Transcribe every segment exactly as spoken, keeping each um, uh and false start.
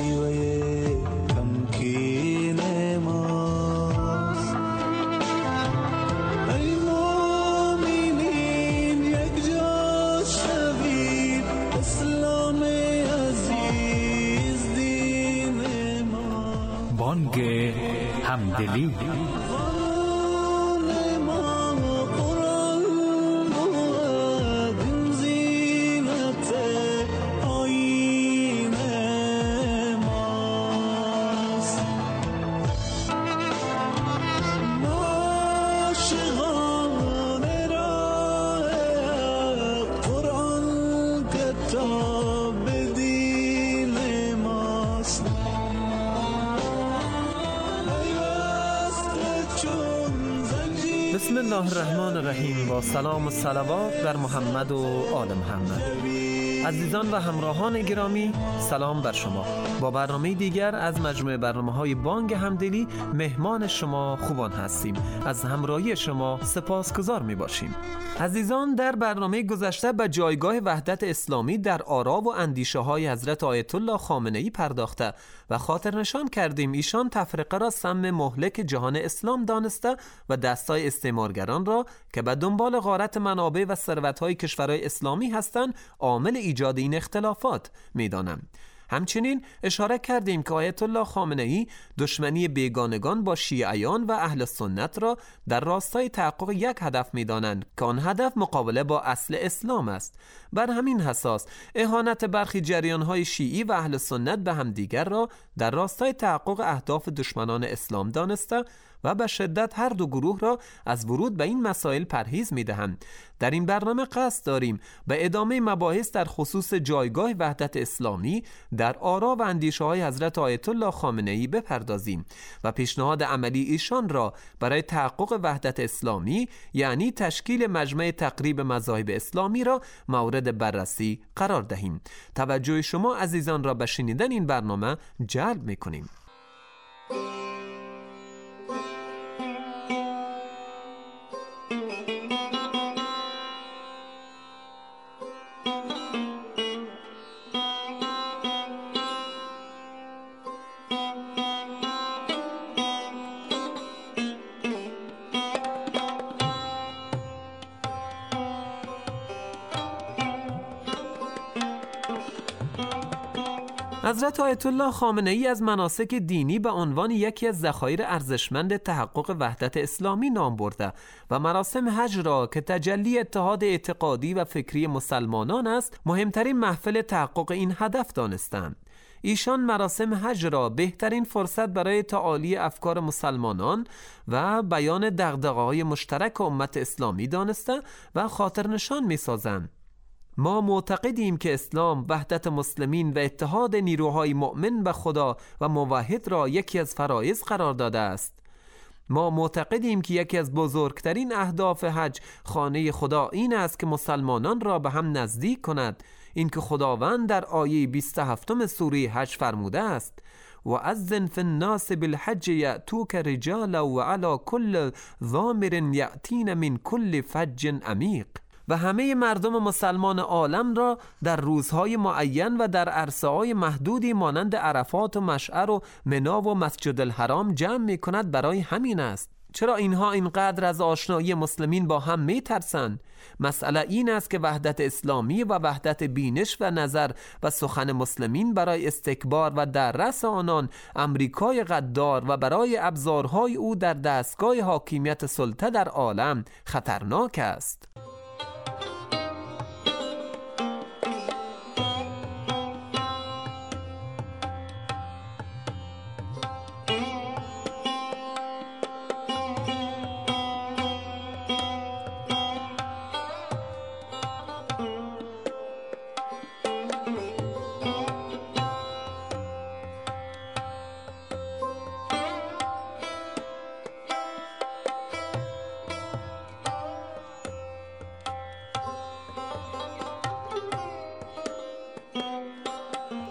شیوه تمکین ماست. ای مومنین یک جا شوید، اسلام عزیز دین ما. بانگ همدلی بسم الله الرحمن الرحیم. با سلام و صلوات بر محمد و آل محمد. عزیزان و همراهان گرامی، سلام بر شما. با برنامه دیگر از مجموعه برنامه‌های بانگ همدلی مهمان شما خوبان هستیم. از همراهی شما سپاسگزار می‌باشیم. عزیزان، در برنامه گذشته به جایگاه وحدت اسلامی در آرا و اندیشه‌های حضرت آیت الله خامنه‌ای پرداخته و خاطر نشان کردیم ایشان تفرقه را سم مهلک جهان اسلام دانسته و دستای استعمارگران را که به دنبال غارت منابع و ثروت‌های کشورهای اسلامی هستند عامل ایجاد این اختلافات می‌دانند. همچنین اشاره کردیم که آیت الله خامنه‌ای دشمنی بیگانگان با شیعیان و اهل سنت را در راستای تحقق یک هدف می‌دانند که آن هدف مقابله با اصل اسلام است. بر همین اساس اهانت برخی جریان‌های شیعی و اهل سنت به همدیگر را در راستای تحقق اهداف دشمنان اسلام دانسته و به شدت هر دو گروه را از ورود به این مسائل پرهیز می‌دهند. در این برنامه قصد داریم به ادامه مباحث در خصوص جایگاه وحدت اسلامی در آرا و اندیشه‌های حضرت آیت الله خامنه‌ای بپردازیم و پیشنهاد عملی ایشان را برای تحقق وحدت اسلامی، یعنی تشکیل مجمع تقریب مذاهب اسلامی، را مورد بررسی قرار دهیم. توجه شما عزیزان را به شنیدن این برنامه جلب می‌کنیم. حضرت آیت الله خامنه‌ای از مناسک دینی به عنوان یکی از ذخایر ارزشمند تحقق وحدت اسلامی نام برده و مراسم حج را که تجلی اتحاد اعتقادی و فکری مسلمانان است مهمترین محفل تحقق این هدف دانستند. ایشان مراسم حج را بهترین فرصت برای تعالی افکار مسلمانان و بیان دغدغه‌های مشترک امت اسلامی دانسته و خاطر نشان می‌سازند. ما معتقدیم که اسلام وحدت مسلمین و اتحاد نیروهای مؤمن به خدا و موحد را یکی از فرایض قرار داده است. ما معتقدیم که یکی از بزرگترین اهداف حج خانه خدا این است که مسلمانان را به هم نزدیک کند. این که خداوند در آیه بیست و هفت سوره حج فرموده است: و اذن فی الناس بالحج یأتوک رجالا و علی کل ضامر یأتین من کل فج عمیق. و همه مردم مسلمان عالم را در روزهای معین و در عرصه‌های محدودی مانند عرفات و مشعر و منا و مسجد الحرام جمع می کند. برای همین است. چرا اینها اینقدر از آشنایی مسلمین با هم می ترسند؟ مسئله این است که وحدت اسلامی و وحدت بینش و نظر و سخن مسلمین برای استکبار و دررس آنان امریکای غدار و برای ابزارهای او در دستگاه حاکمیت سلطه در عالم خطرناک است.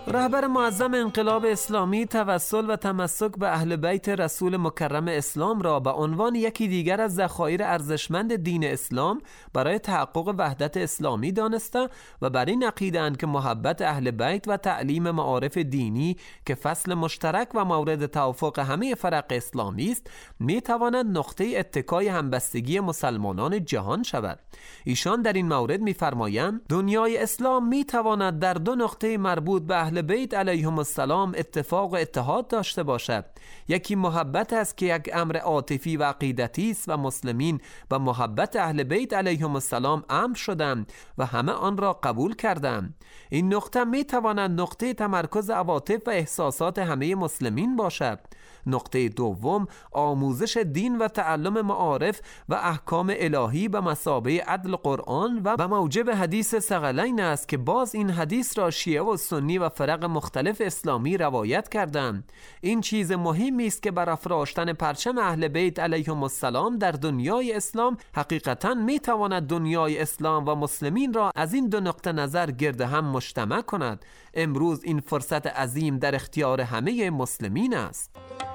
رهبر معظم انقلاب اسلامی توسل و تمسک به اهل بیت رسول مکرم اسلام را به عنوان یکی دیگر از ذخایر ارزشمند دین اسلام برای تحقق وحدت اسلامی دانسته و بر این عقیده‌اند که محبت اهل بیت و تعلیم معارف دینی که فصل مشترک و مورد توافق همه فرق اسلامی است می‌تواند نقطه اتکای همبستگی مسلمانان جهان شود. ایشان در این مورد می‌فرمایند دنیای اسلام می‌تواند در دو نقطه مربوط به اهل بیت علیهم السلام اتفاق و اتحاد داشته باشد. یکی محبت است که یک امر عاطفی و عقیدتی است و مسلمین به محبت اهل بیت علیهم السلام امر شدند و همه آن را قبول کردند. این نقطه می تواند نقطه تمرکز عواطف و احساسات همه مسلمین باشد. نقطه دوم آموزش دین و تعلم معارف و احکام الهی به مثابه عدل قرآن و به موجب حدیث ثقلین است که باز این حدیث را شیعه و سنی و فرق مختلف اسلامی روایت کردند. این چیز مهمی است که بر افراشتن پرچم اهل بیت علیهم السلام در دنیای اسلام حقیقتاً می تواند دنیای اسلام و مسلمین را از این دو نقطه نظر گرد هم مجتمع کند. امروز این فرصت عظیم در اختیار همه مسلمین است.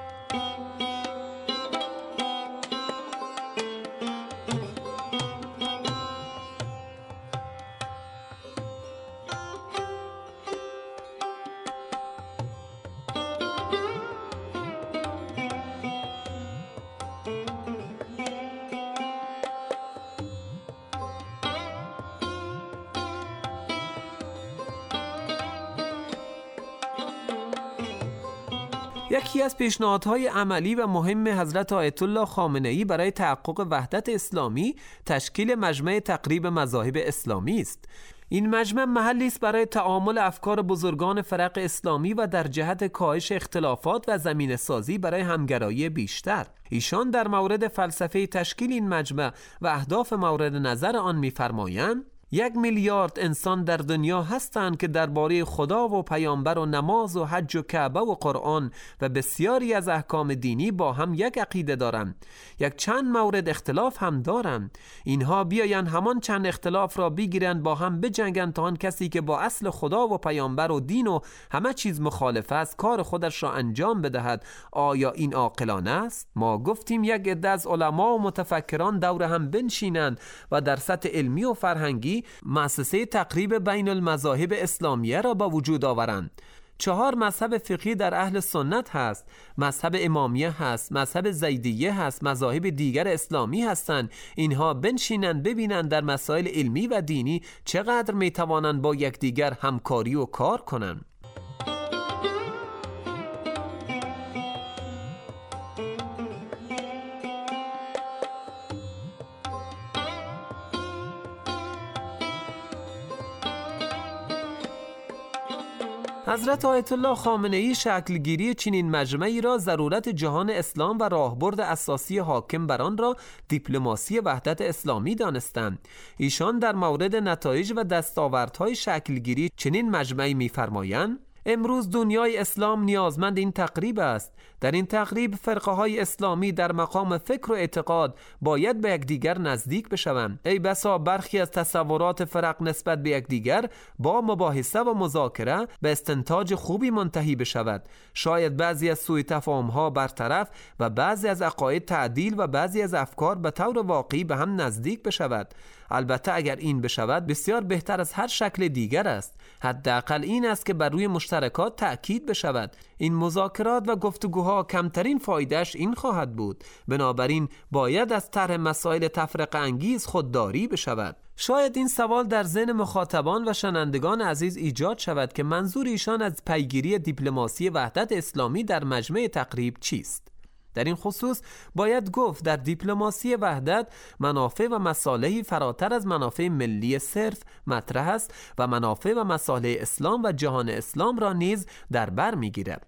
یکی از پیشنهادهای عملی و مهم حضرت آیت الله خامنه‌ای برای تحقق وحدت اسلامی تشکیل مجمع تقریب مذاهب اسلامی است. این مجمع محلی است برای تعامل افکار بزرگان فرق اسلامی و در جهت کاهش اختلافات و زمینه سازی برای همگرایی بیشتر. ایشان در مورد فلسفه تشکیل این مجمع و اهداف مورد نظر آن می‌فرمایند: یک میلیارد انسان در دنیا هستند که درباره خدا و پیامبر و نماز و حج و کعبه و قرآن و بسیاری از احکام دینی با هم یک عقیده دارند. یک چند مورد اختلاف هم دارند. اینها بیایند همان چند اختلاف را بگیرند با هم بجنگند تا آن کسی که با اصل خدا و پیامبر و دین و همه چیز مخالف است کار خودش را انجام بدهد. آیا این عاقلانه است؟ ما گفتیم یک عده از علما و متفکران دور هم بنشینند و در سطح علمی و فرهنگی مؤسسه تقریب بین المذاهب اسلامیه را با وجود آورند. چهار مذهب فقهی در اهل سنت هست، مذهب امامیه هست، مذهب زیدیه هست، مذاهب دیگر اسلامی هستند. اینها بنشینند ببینند در مسائل علمی و دینی چقدر میتوانند با یکدیگر همکاری و کار کنند. حضرت آیت الله خامنه‌ای شکلگیری چنین مجمعی را ضرورت جهان اسلام و راهبرد اساسی حاکم بر آن را دیپلماسی وحدت اسلامی دانستند. ایشان در مورد نتایج و دستاوردهای شکلگیری چنین مجمعی می‌فرمایند: امروز دنیای اسلام نیازمند این تقریب است. در این تقریب فرقه های اسلامی در مقام فکر و اعتقاد باید به یکدیگر نزدیک بشوند. ای بسا برخی از تصورات فرق نسبت به یکدیگر با مباحثه و مذاکره به استنتاج خوبی منتهی بشود. شاید بعضی از سوء تفاهم‌ها برطرف و بعضی از عقاید تعدیل و بعضی از افکار به طور واقعی به هم نزدیک بشود. البته اگر این بشود بسیار بهتر از هر شکل دیگر است. حداقل این است که بر روی مشترکات تأکید بشود. این مذاکرات و گفتگوها کمترین فایدهش این خواهد بود. بنابراین باید از طرح مسائل تفرقه انگیز خودداری بشود. شاید این سوال در ذهن مخاطبان و شنوندگان عزیز ایجاد شود که منظور ایشان از پیگیری دیپلماسی وحدت اسلامی در مجمع تقریب چیست؟ در این خصوص باید گفت در دیپلماسی وحدت منافع و مصالحی فراتر از منافع ملی صرف مطرح است و منافع و مصالح اسلام و جهان اسلام را نیز در بر می‌گیرد.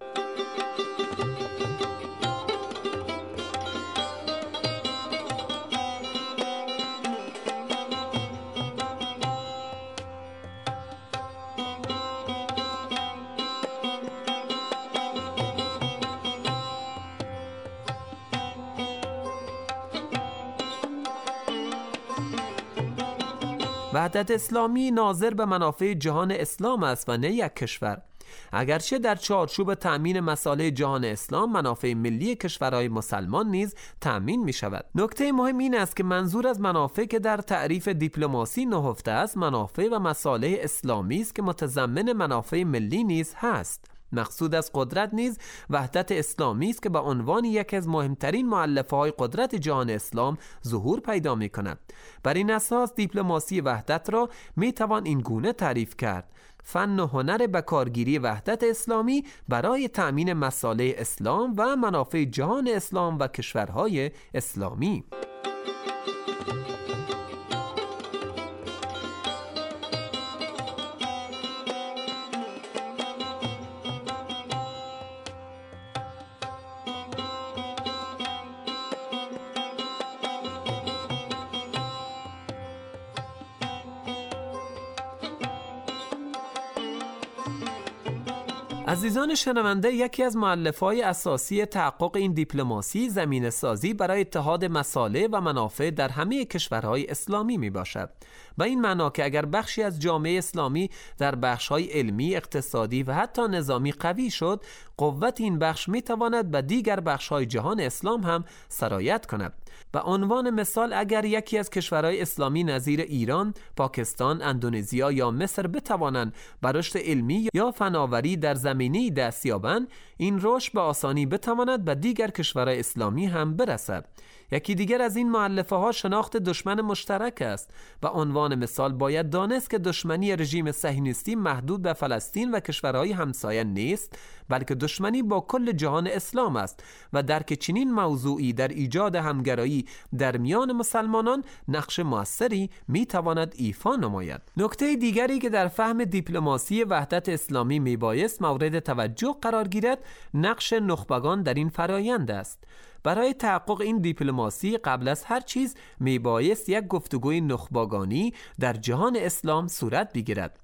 وحدت اسلامی ناظر به منافع جهان اسلام است و نه یک کشور. اگرچه در چارچوب تأمین مصالح جهان اسلام منافع ملی کشورهای مسلمان نیز تأمین می شود. نکته مهم این است که منظور از منافع که در تعریف دیپلماسی نهفته است منافع و مصالح اسلامی است که متضمن منافع ملی نیز هست. مقصود از قدرت نیز وحدت اسلامی است که به عنوان یکی از مهمترین مؤلفه‌های قدرت جهان اسلام ظهور پیدا می‌کند. بر این اساس دیپلماسی وحدت را می‌توان این گونه تعریف کرد: فن و هنر به کارگیری وحدت اسلامی برای تأمین مصالح اسلام و منافع جهان اسلام و کشورهای اسلامی. عزیزان شنونده، یکی از مؤلفه‌های اساسی تحقق این دیپلماسی زمینه سازی برای اتحاد مصالح و منافع در همه کشورهای اسلامی می باشد. به این معنا که اگر بخشی از جامعه اسلامی در بخش‌های علمی، اقتصادی و حتی نظامی قوی شد، قوت این بخش می تواند به دیگر بخش‌های جهان اسلام هم سرایت کند. به عنوان مثال اگر یکی از کشورهای اسلامی نظیر ایران، پاکستان، اندونزیا یا مصر بتوانند به رشد علمی یا فناوری در زمینه‌ای دست یابند، این رشد به آسانی بتواند به دیگر کشورهای اسلامی هم برسد. یکی دیگر از این مؤلفه ها شناخت دشمن مشترک است. به عنوان مثال باید دانست که دشمنی رژیم صهیونیستی محدود به فلسطین و کشورهای همسایه نیست، بلکه دشمنی با کل جهان اسلام است و درک چنین موضوعی در ایجاد همگرایی در میان مسلمانان نقش موثری میتواند ایفا نماید. نکته دیگری که در فهم دیپلماسی وحدت اسلامی میبایست مورد توجه قرار گیرد نقش نخبگان در این فرایند است. برای تحقق این دیپلماسی قبل از هر چیز میبایست یک گفتگوی نخبگانی در جهان اسلام صورت بگیرد.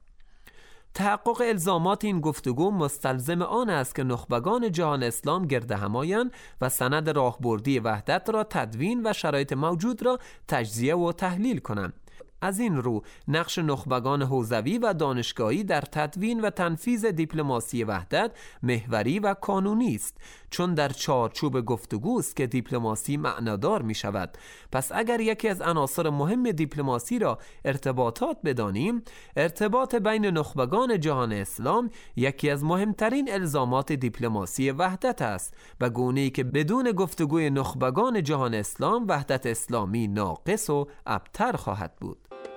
تحقق الزامات این گفتگو مستلزم آن است که نخبگان جهان اسلام گرد هم آیند و سند راهبردی وحدت را تدوین و شرایط موجود را تجزیه و تحلیل کنند. از این رو نقش نخبگان حوزوی و دانشگاهی در تدوین و تنفیذ دیپلماسی وحدت محوری و قانونی است، چون در چارچوب گفتگوست که دیپلماسی معنادار می شود. پس اگر یکی از عناصر مهم دیپلماسی را ارتباطات بدانیم، ارتباط بین نخبگان جهان اسلام یکی از مهمترین الزامات دیپلماسی وحدت است، به گونه‌ای که بدون گفتگوی نخبگان جهان اسلام وحدت اسلامی ناقص و ابتر خواهد بود.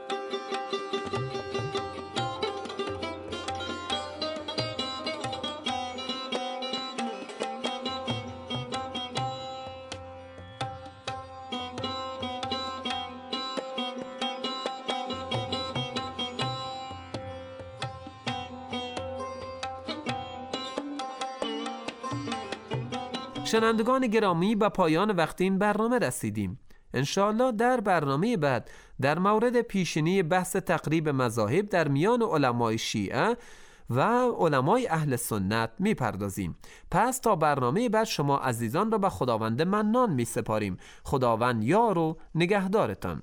شنوندگان گرامی، به پایان وقت این برنامه رسیدیم. انشاءالله در برنامه بعد در مورد پیشینی بحث تقریب مذاهب در میان علمای شیعه و علمای اهل سنت می پردازیم. پس تا برنامه بعد شما عزیزان را به خداوند منان می سپاریم. خداوند یار و نگهدارتان.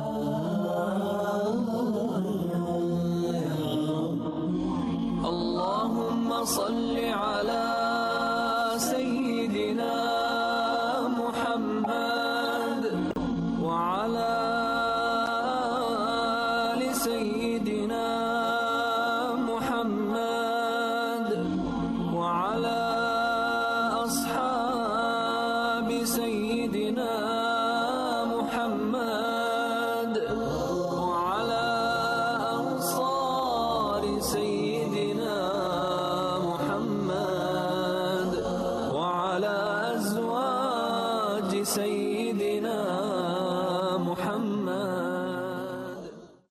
اللهم صل علی say